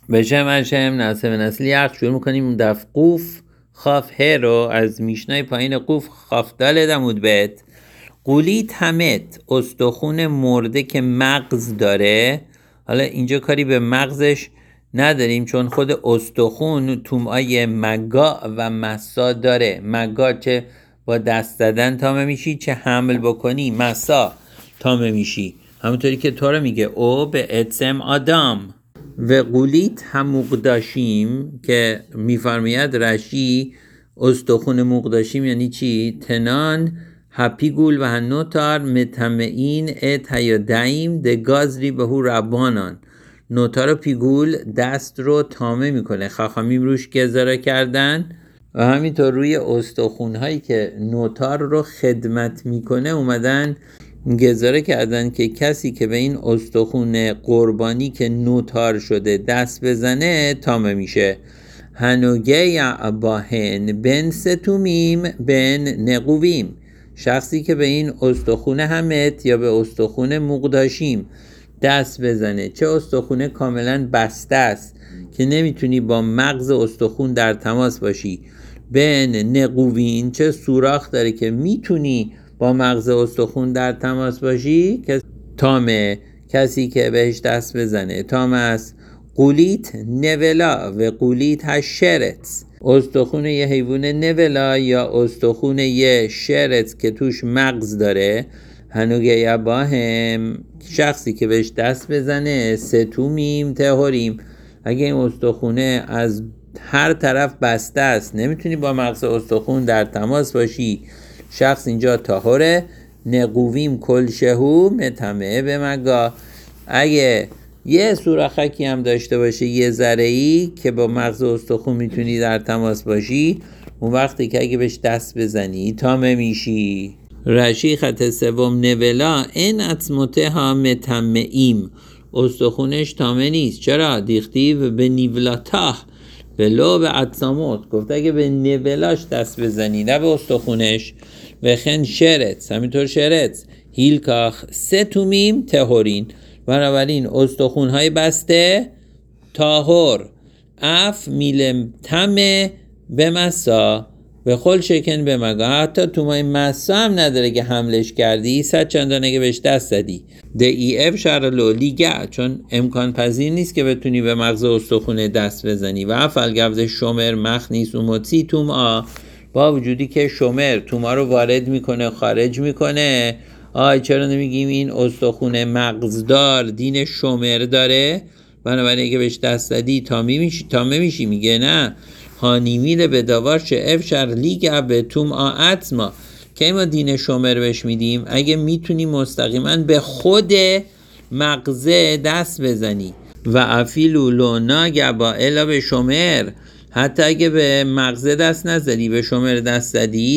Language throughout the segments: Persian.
بشم ناسه و نسلی عقل شروع میکنیم دف قوف خاف ه رو از میشنای پایین قوف خاف دالد عمود بهت. قولی تمت استخون مرده که مغز داره. حالا اینجا کاری به مغزش نداریم چون خود استخون تومای مگا و مسا داره. مگا چه با دست زدن تامه میشی چه حمل بکنی، مسا تامه میشی، همونطوری که تو رو میگه او به اتسم آدم. و قولیت هم مقداشیم که میفرماید رشی استخون مقداشیم یعنی چی؟ تنان هپیگول و هنوتار متمعین اتیادیم ده گازری به هو ربانان. نوتار و پیگول دست رو تامه میکنه، خاخامیم روش گذاره کردن و همینطور روی استخون هایی که نوتار رو خدمت میکنه اومدن گذاره کردن که کسی که به این استخون قربانی که نوتار شده دست بزنه تامه میشه. هنوگه یعباهن بن ستومیم بن نقویم. شخصی که به این استخون همت یا به استخون مقداشیم دست بزنه، چه استخونه کاملا بسته است که نمیتونی با مغز استخون در تماس باشی، بن نقوین چه سوراخ داره که میتونی با مغز استخون در تماس باشی، که تامه. کسی که بهش دست بزنه تامه است. قولیت نولا و قولیت هشرت. استخون یه حیوان نولا یا استخون یه شرت که توش مغز داره. هنوگه یباهم شخصی که بهش دست بزنه ستومیم تهوریم. اگه این استخونه از هر طرف بسته است نمیتونی با مغز استخون در تماس باشی، شخص اینجا طاهره. نقویم کل شهو متمه به مگا. اگه یه سوراخکی هم داشته باشه یه ذره‌ای که با مغز استخون میتونی در تماس باشی، اون وقتی که اگه بهش دست بزنی تامه میشی. رشی خط سوم نولا این عظمته ها متمعیم. استخونش تامه نیست. چرا؟ دیختیو به نیولاتا ولو به عظامت. گفته اگه به نولاش دست بزنی نه به استخونش. و خن شرت همینطور شرت هیلکاخ ستومیم تهورین. بنابراین استخونهای بسته تاهور. اف میلم تمه به مسا به خل شکن به مگا. حتی تومای مسا هم نداره که حملش کردی، صد چندانه که بهش دست زدی. ده ای اف شرلو لیگه، چون امکان پذیر نیست که بتونی به مغز استخونه دست بزنی. و افل گفز شمر مخنیس اوموتی توم با وجودی که شمر توما رو وارد میکنه خارج میکنه. چرا نمیگیم این استخونه مغزدار دین شمر داره؟ بنابراین اگه بهش دست زدی تامه میشی. میگه نه، هانیمیل به داور چه افشر لیگ به توم آتما. که ما دین شمر بهش میدیم اگه میتونی مستقیما به خود مغزه دست بزنی. و افیلو لونا گبا الا به شمر. حتی اگه به مغزه دست نزدی به شمر دست زدی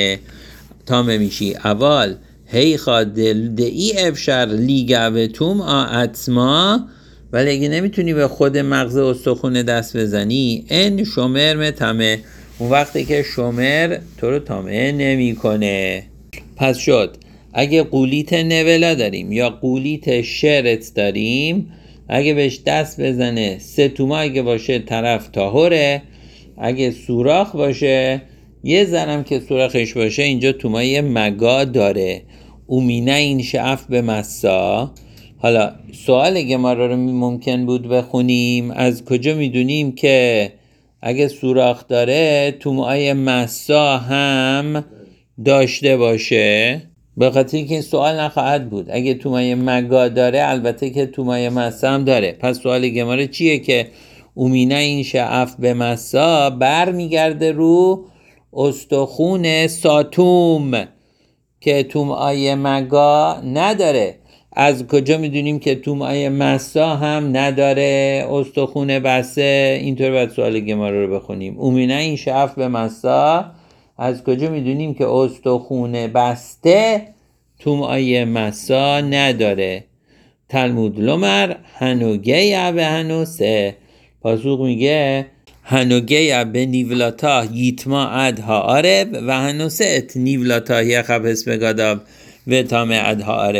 تامه میشی. اول هی خواد دئی افشر لیگ به توم آتما. ولی اگه نمیتونی به خود مغز استخونه دست بزنی این شمر متمه، اون وقتی که شمر تو رو تامه نمی کنه. پس شد اگه قولیت نولا داریم یا قولیت شرت داریم، اگه بهش دست بزنه ستوما اگه باشه طرف طاهره. اگه سوراخ باشه یه ذرم که سوراخش باشه اینجا تومای مگا داره. اومینه این شعف به مسا. حالا سوال گمارا رو ممکن بود بخونیم. از کجا میدونیم که اگه سوراخ داره تومای مسا هم داشته باشه؟ به خاطر که این سوال نخواهد بود. اگه تومای مگا داره البته که تومای مسا هم داره. پس سوال گمارا چیه که اومینه این شعف به مسا بر میگرده رو استخون ساتوم که تومای مگا نداره. از کجا میدونیم که تومای مسا هم نداره استخون بسته؟ اینطور باید سوال گمارا رو بخونیم. اومینه این شعف به مسا، از کجا میدونیم که استخون بسته تومای مسا نداره؟ تلمود لمر هنوگه به هنوسه. پاسوق میگه هنوگه به نیولاتا ییتما ادها عرب و هنوسه ات نیولاتا یه خب اسم گاداب و تام ادها عرب.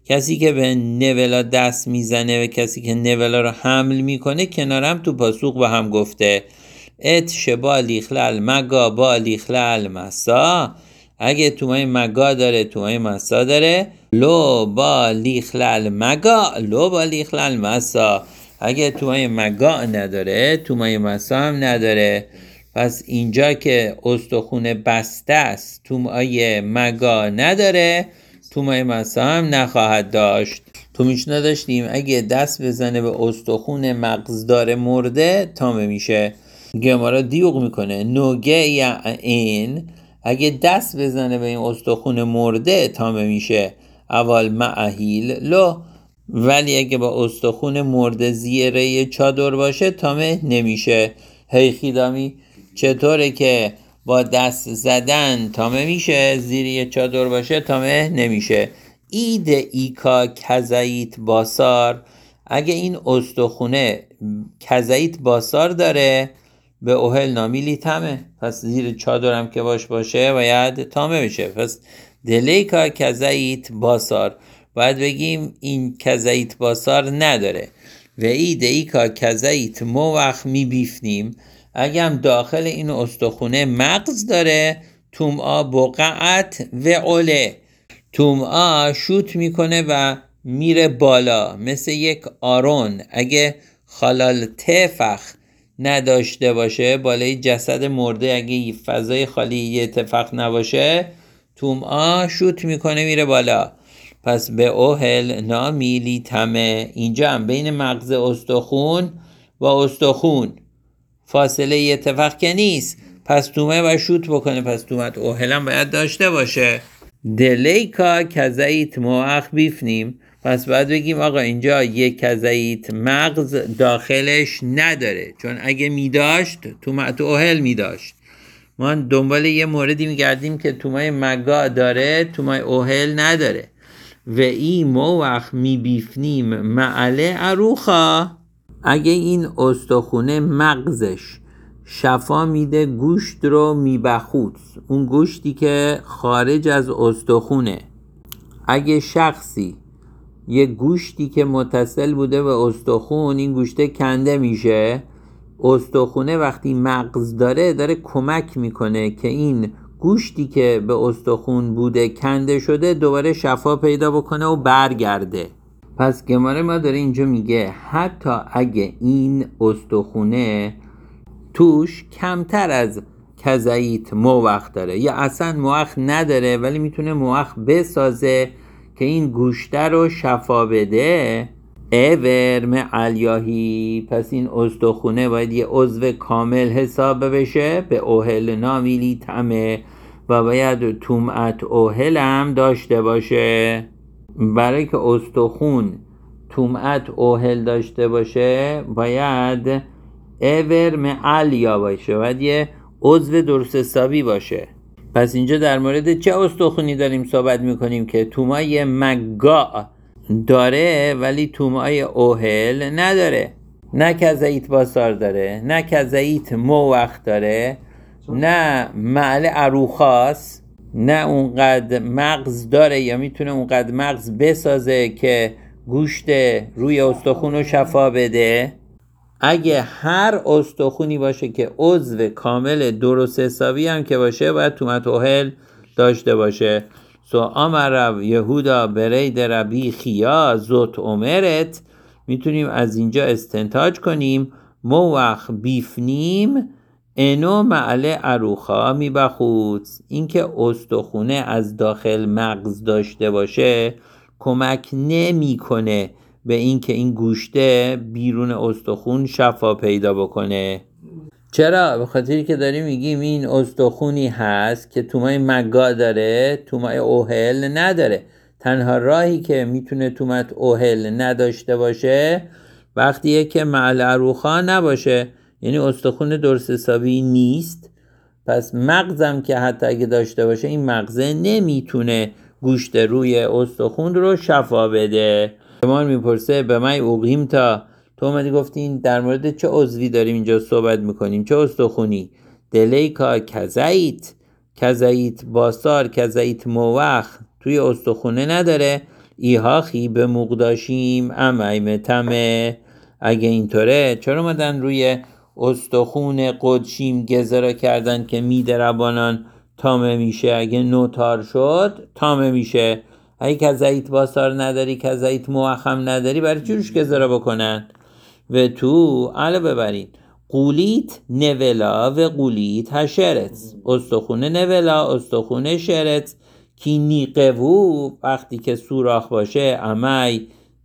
کسی که به نولا دست میزنه و کسی که نولا رو حمل میکنه کنارم تو پاسوق با هم گفته ات شبا لیخلال مگا با لیخلال مسا. اگه تومای مگا داره تومای مسا داره. لو با لیخلال مگا لو با لیخلال مسا. اگه تومای مگا نداره تومای مسا هم نداره. پس اینجا که استخون بسته است تومای مگا نداره تومای مسا هم نخواهد داشت. تو میشنا داشتیم اگه دست بزنه به استخون مغزدار مرده تامه میشه. گمارا دیوق میکنه نوگه یا این اگه دست بزنه به این استخون مرده تامه میشه. اول معهیل لو. ولی اگه با استخون مرده زیره چادر باشه تامه نمیشه. هی خیدامی چطوره که با دست زدن تامه میشه زیر چادر باشه تامه نمیشه. اید ایکا کزایت باسار. اگه این استخونه کزایت باسار داره به اوهل نامیلی تمه. پس زیر چادرم که باشه باید تامه بشه. پس دلیکا کزایت باسار باید بگیم این کزایت باسار نداره. و ایده ایکا کزایت موخ میبیفنیم. اگه هم داخل این استخونه مغز داره تومعا بقعت و اوله. تومعا شوت میکنه و میره بالا مثل یک آرون. اگه خلال تفخ نداشته باشه بالای جسد مرده اگه فضای خالی یه تفخ نباشه تومعا شوت میکنه میره بالا. پس به اوهل نامیلی تمه. اینجا هم بین مغز استخون با استخون فاصله یه تفخ که نیست. پس تومه باید شوت بکنه. پس تومت اوهل هم باید داشته باشه. دلیکا کزایت موخ بیفنیم. پس باید بگیم آقا اینجا یک کزایت مغز داخلش نداره چون اگه میداشت تومت اوهل میداشت. ما دنبال یه موردی میگردیم که تومای مگا داره تومای اوهل نداره. و ای موخ میبیفنیم معله اروخا. اگه این استخونه مغزش شفا میده گوشت رو میبخوت اون گوشتی که خارج از استخونه. اگه شخصی یه گوشتی که متصل بوده به استخون این گوشته کنده میشه استخونه وقتی مغز داره کمک میکنه که این گوشتی که به استخون بوده کنده شده دوباره شفا پیدا بکنه و برگرده. پس گماره ما داره اینجا میگه حتی اگه این استخونه توش کمتر از کزایت موخ داره یا اصلا موخ نداره ولی میتونه موخ بسازه که این گوشته رو شفا بده ورم علیاهی. پس این استخونه باید یه عضو کامل حساب بشه به اوهل نامیلی تمه و باید تومعت اوهل هم داشته باشه. برای که استخون تومعت اوهل داشته باشه باید ورم علیا باشه باید یه عضو درست حسابی باشه. پس اینجا در مورد چه استخونی داریم صحبت میکنیم که تومای مگا داره ولی تومای اوهل نداره. نه کزایت باسار داره نه کزایت موخ داره نه معله اروخاست نه اونقدر مغز داره یا میتونه اونقدر مغز بسازه که گوشت روی استخون رو شفا بده. اگه هر استخونی باشه که عضو کامل درست حسابی هم که باشه باید تومت اوهل داشته باشه. امر یهودا برید ربی خیا زوت عمرت. میتونیم از اینجا استنتاج کنیم موخ بیفنیم انو معله اروخا میبخوت. اینکه استخونه از داخل مغز داشته باشه کمک نمیکنه به اینکه این گوشته بیرون استخون شفا پیدا بکنه. چرا؟ به خاطری که داریم میگیم این استخونی هست که تومای مگا داره تومای اوهل نداره. تنها راهی که میتونه تومت اوهل نداشته باشه وقتیه که معله اروخا نباشه یعنی استخون درست حسابی نیست. پس مغزم که حتی اگه داشته باشه این مغزه نمیتونه گوشت روی استخون رو شفا بده. شما میپرسه به من اوقیم تا تو اومدی گفتین در مورد چه عضوی داریم اینجا صحبت میکنیم چه استخونی؟ دلیکا کزایت باسار کزایت موخ توی استخونه نداره ایهاخی به مقداشیم امی متمه. اگه اینطوره چرا اومدن روی استخون قدشیم گذرا کردن که میدربانان تامه میشه؟ اگه نوتار شد تامه میشه. اگه کزایت باسار نداری، کزایت موخم نداری، برای چی روش گذرا بکنن؟ و تو علاوه بر این قولیت نولا و قولیت هشرت، استخون نولا استخون شرت کی نیقوو وقتی که سوراخ باشه امی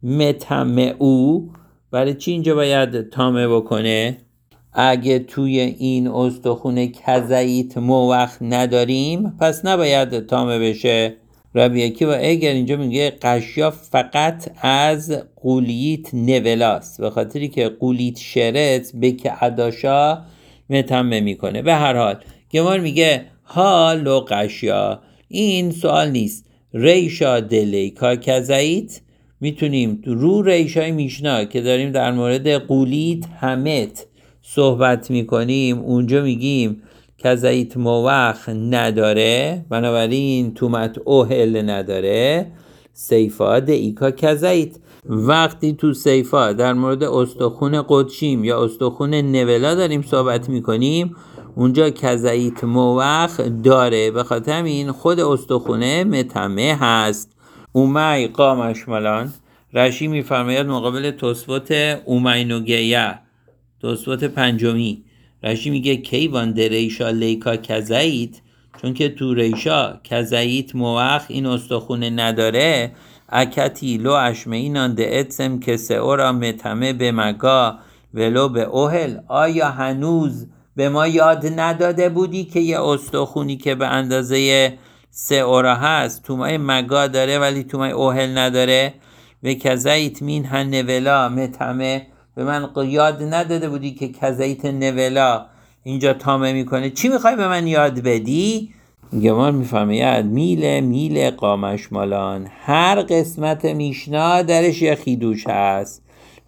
متمعو، برای چی اینجا باید تامه بکنه؟ اگه توی این استخون کزایت موخ نداریم پس نباید تامه بشه. ربی عکیوا اگر اینجا میگه قشیا فقط از قولیت نولاست، به خاطری که قولیت شرط به که اداشا متمه میکنه. به هر حال گمار میگه ها لو قشیا، این سوال نیست. ریشا دلیکا کزایت، میتونیم رو ریشای میشنا که داریم در مورد قولیت همت صحبت میکنیم اونجا میگیم کزایت موخ نداره، بنابراین تومت اوهل نداره. سیفا دیکا کزایت، وقتی تو سیفا در مورد استخون قدشیم یا استخون نولا داریم صحبت میکنیم اونجا کزایت موخ داره، به خاطر همین خود استخونه متمه هست. اومی قامش ملان، رشی میفرماید مقابل توسوت اومینوگیه، توسوت پنجمی، رشی میگه کیوان در ریشا لیکا کزایت، چون که تو ریشا کزایت موخ این استخونه نداره. اکتی لو اشمینان ده اتسم که سئورا متمه به مگا ولو به اوهل، آیا هنوز به ما یاد نداده بودی که یه استخونی که به اندازه سئورا هست تومای مگا داره ولی تومای اوهل نداره؟ و کزایت مین هنولا متمه، به من یاد نداده بودی که کزایت نولا اینجا تامه میکنه؟ چی میخوای به من یاد بدی؟ گمار میفهمید میل قامش مالان، هر قسمت میشنا درش یه خیدوش هست.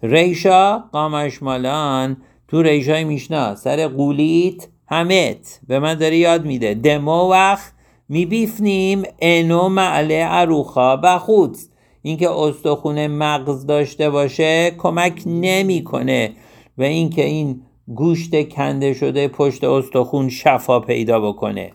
ریشا قامش مالان تو ریشای میشنا سر قولیت همت به من داره یاد میده دمو وقت میبیفنیم انو معله عروخا بخود، اینکه استخون مغز داشته باشه کمک نمیکنه و اینکه این گوشت کنده شده پشت استخون شفا پیدا بکنه.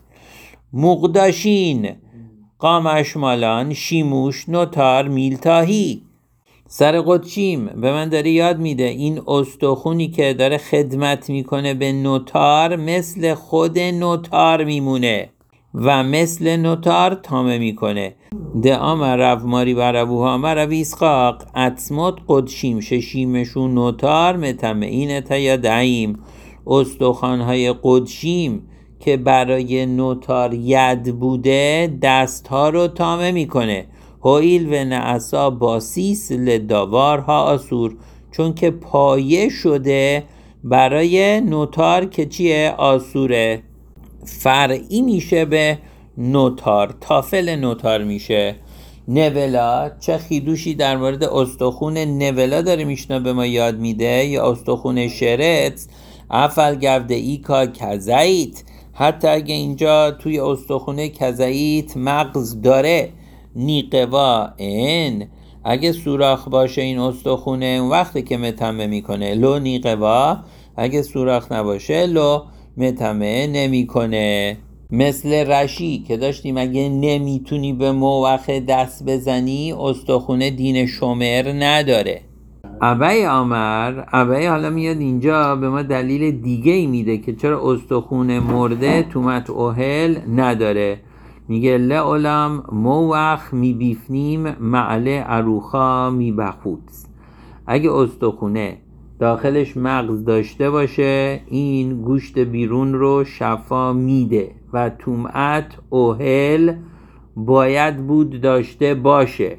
مقداشین قامش مالان شیموش نوتار میلتاهی، سر قدشیم به من داره یاد میده این استخونی که داره خدمت میکنه به نوتار مثل خود نوتار میمونه و مثل نوتار تامه میکنه. ده آمر رف ماری و ربوها مر ویسقاق اتسمت قدشیم ششیمشون نوتار متمه این تا یا دعیم، استخوانهای قدشیم که برای نوتار ید بوده دستها رو تامه میکنه. هویل و نعصا باسیس لداوارها آسور، چون که پایه شده برای نوتار که چیه؟ آسوره، فرعی میشه به نوتار، تافل نوتار میشه. نولا چه خیدوشی در مورد استخون نولا داره میشنا به ما یاد میده یا استخون شرط؟ افل گفده ایکا کزایت، حتی اگه اینجا توی استخونه کزایت مغز داره. نیقوا ان، اگه سوراخ باشه این استخونه اون وقتی که متمه میکنه. لو نیقوا، اگه سوراخ نباشه لو متمه نمیکنه. مثل رشی که داشتیم اگه نمیتونی به موخ دست بزنی استخونه دین شمر نداره. ابی آمر، ابی حالا میاد اینجا به ما دلیل دیگه ای میده که چرا استخون مرده تومت اوهل نداره. میگه لعلم موخ میبیفنیم معله عروخا میبخوت، اگه استخونه داخلش مغز داشته باشه این گوشت بیرون رو شفا میده و تومت اوهل باید بود داشته باشه.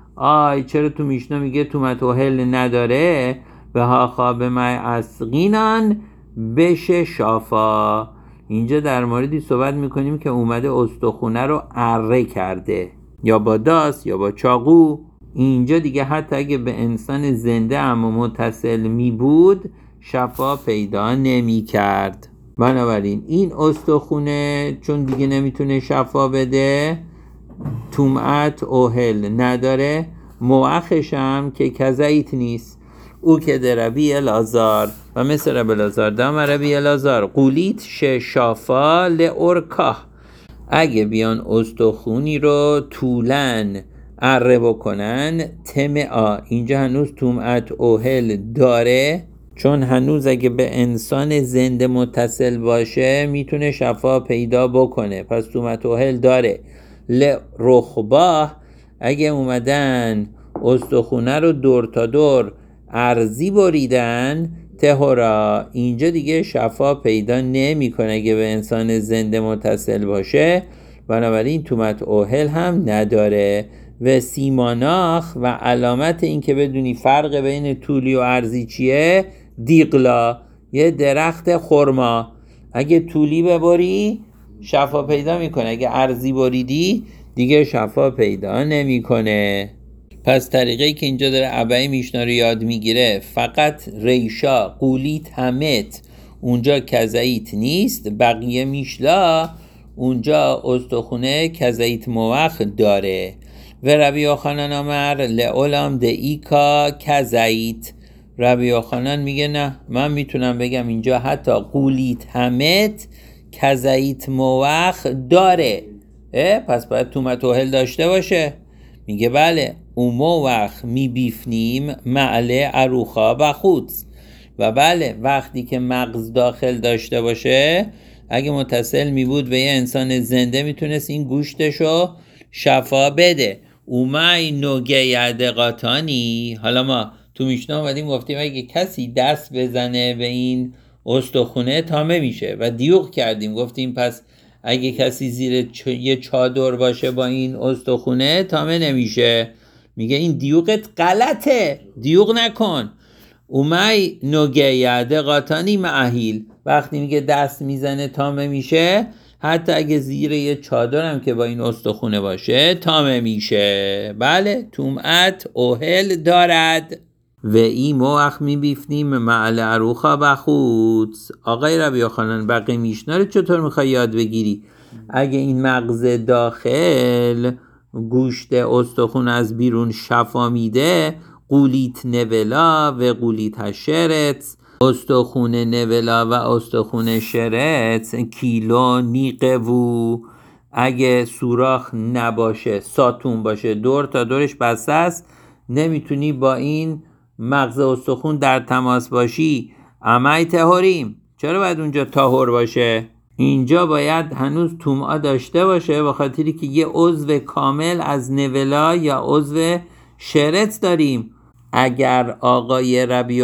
چرا تو میشنا میگه تومت اوهل نداره؟ به ها خواب مای اسقینان بشه شافا، اینجا در موردی صحبت میکنیم که اومده استخونه رو اره کرده یا با داس یا با چاقو. اینجا دیگه حتی اگه به انسان زنده اما متصل می بود شفا پیدا نمی کرد. بنابراین این استخونه چون دیگه نمیتونه شفا بده تومت اوهل نداره. موخش هم که کزایت نیست. او که در ربی الازار و مثل ربی الازار دام ربی الازار قولیت شافا لأرکاه، اگه بیان استخونی رو طولن اره بکنن تمعا، اینجا هنوز تومعت اوهل داره، چون هنوز اگه به انسان زنده متصل باشه میتونه شفا پیدا بکنه، پس تومعت اوهل داره. لرخباه، اگه اومدن استخونه رو دور تا دور ارزی بریدن تهورا، اینجا دیگه شفا پیدا نمی کنه اگه به انسان زنده متصل باشه، بنابراین تومت اوهل هم نداره. و سیماناخ و علامت این که بدونی فرق بین طولی و ارزی چیه، دیقلا، یه درخت خرما، اگه طولی ببری شفا پیدا میکنه، اگه ارزی بریدی دیگه شفا پیدا نمیکنه. پس طریقه‌ای که اینجا داره ابای میشنا رو یاد میگیره، فقط ریشا قولیت همت اونجا کزایت نیست، بقیه میشلا اونجا استخونه کزایت موخ داره. و ربی یوحنان امر لعلم دئیکا کزایت، ربی یوحنان میگه نه، من میتونم بگم اینجا حتی قولیت همت کزایت موخ داره، پس باید تومت اوهل داشته باشه. میگه بله، اون موخ میبیفنیم معله اروخا بخوت، و بله وقتی که مغز داخل داشته باشه، اگه متصل میبود به یه انسان زنده میتونست این گوشتشو شفا بده. اومای نوگه یدقاتانی، حالا ما تو میشنا اومدیم گفتیم اگه کسی دست بزنه به این استخونه تامه میشه و دیوق کردیم، گفتیم پس اگه کسی زیر یه چادر باشه با این استخونه تامه نمیشه. میگه این دیوقت غلطه، دیوق نکن. اومای نوگه یدقاتانی معهیل، وقتی میگه دست میزنه تامه میشه، حتی اگه زیر یه چادر هم که با این استخونه باشه تامه میشه. بله، تومعت اوهل دارد. و این موخ میبیفنیم معل اروخا بخوت. آقای ربی یوحنان بقیه میشنا رو چطور میخوای یاد بگیری؟ اگه این مغز داخل گوشت استخون از بیرون شفا میده، قولیت نولا و قولیت شرت، استخون نولا و استخون شرت کیلو نیقه و، اگه سوراخ نباشه ساتون باشه دور تا دورش بسته است، نمیتونی با این مغز استخون در تماس باشی، امی تهوریم، چرا باید اونجا تاهور باشه؟ اینجا باید هنوز تومعه داشته باشه، به خاطری که یه عضو کامل از نولا یا عضو شرت داریم. اگر آقای ربی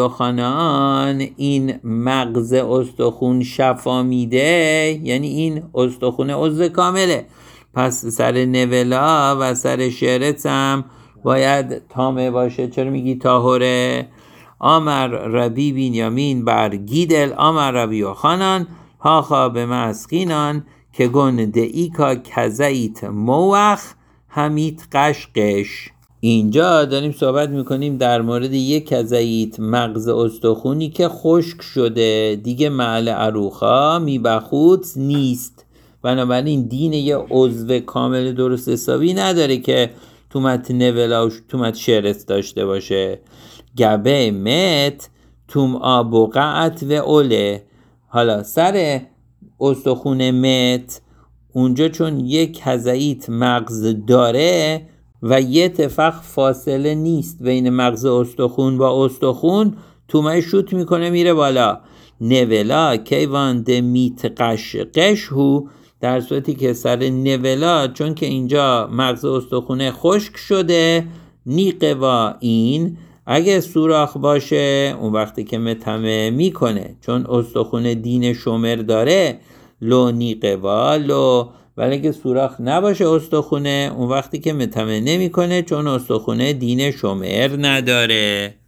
یوحنان این مغز استخون شفا میده، یعنی این استخون عضو کامله، پس سر نولا و سر شرت هم باید تامه باشه. چرا میگی تاهره؟ آمر ربی بنیامین بر گیدل آمر ربی یوحنان هاخا به مسخینان که گن دئیکا کزایت موخ همیت قشقش. اینجا داریم صحبت میکنیم در مورد یک کزایت مغز استخونی که خشک شده، دیگه معل اروخا میبخوت نیست، بنابراین دین یه عضو کامل درست حسابی نداره که تومت نولا و تومت شرت داشته باشه. گبه مت توم آبوقعت و اوله. حالا سر استخون مت اونجا چون یک کزایت مغز داره و یه تفق فاصله نیست بین مغز استخون با استخون، تومه شوت میکنه میره بالا. نولا کیوان ده میت قشقش هو، در صورتی که سر نولا چون که اینجا مغز استخونه خشک شده، نیقه و این اگه سوراخ باشه اون وقتی که متمه میکنه، چون استخونه دین شومر داره لو نیقه و لو، ولی اگه سوراخ نباشه استخونه اون وقتی که متمه نمیکنه، چون استخونه دین شومر نداره.